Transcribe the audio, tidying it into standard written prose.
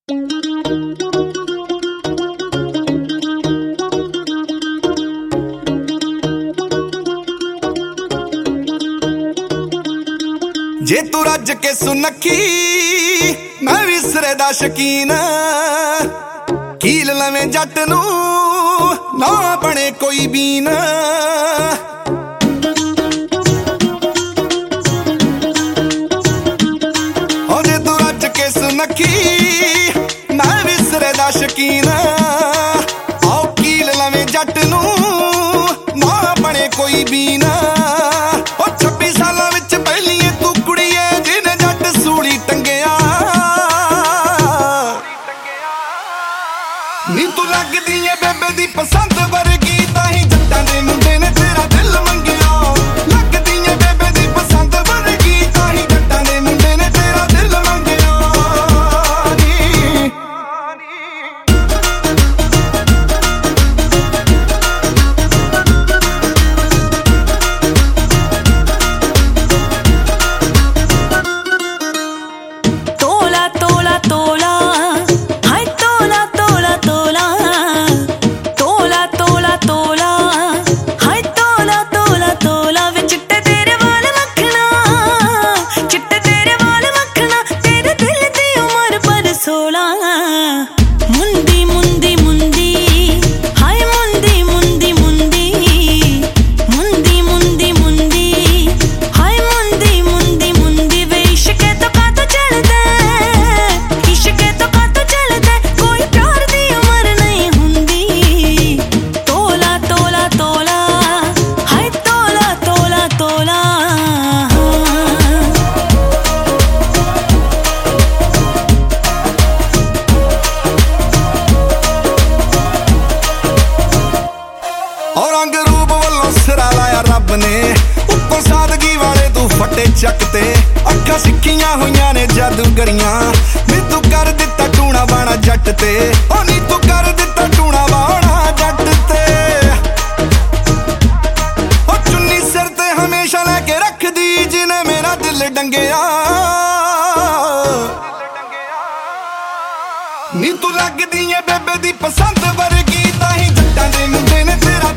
जे तू रज के सुनखी मैं भी सिरे दा शकीन कील लवें जट नू ना बने कोई बीन। ओ जे तू रज के सुनखी मैं भी सिरे दा शकीन आओ कील लवें जट नू ना बने कोई बीन। ओ 26 सालां विच पहली तू कुड़िए जिन जट सूली टंगिया नी तू लगदी है बेबे दी पसंद वर्गी ताही जट्टां दे मुंडे ने तेरा दिल मंगिया। लगदी है बेबे दी पसंद वर्गी ताही जट्टां दे मुंडे ने तेरा दिल मंगिया। तोला तोला तोला हाय तोला तोला तोला तोला तोला तोला हाय तोला तोला तोला वे चिट्टे तेरे वाल मखना चिट्टे तेरे वाल मखना तेरे दिल दी उमर पर 16। मुंदी मुंदी मुंदी हाय मुंदी मुंदी मुंदी मुंदी मुंदी मुंदी हाय मुंदी मुंदी मुंदी वे इश्क तो का तो चलदा इश्क तो का तो चलदा कोई प्यार दी उमर नहीं हुंदी। तोला तोला तोला हाय तोला तोला तोला और रंग रूप वालों सिरा लाया रब ने उत्तों सादगी वाले तू फटे चकते अखा सिखियां हुईयां ने जादूगरियां नी तू कर दिता टूणा बाणा जट ते ओ नी तू कर दिता टूणा बाणा जट ते। ओ चुन्नी सिर ते हमेशा लेके रखदी जिने मेरा दिल डंगिया नी तू लगदी है बेबे दी पसंद वर्गी ताही जट्टां दे मुंडे ने तेरा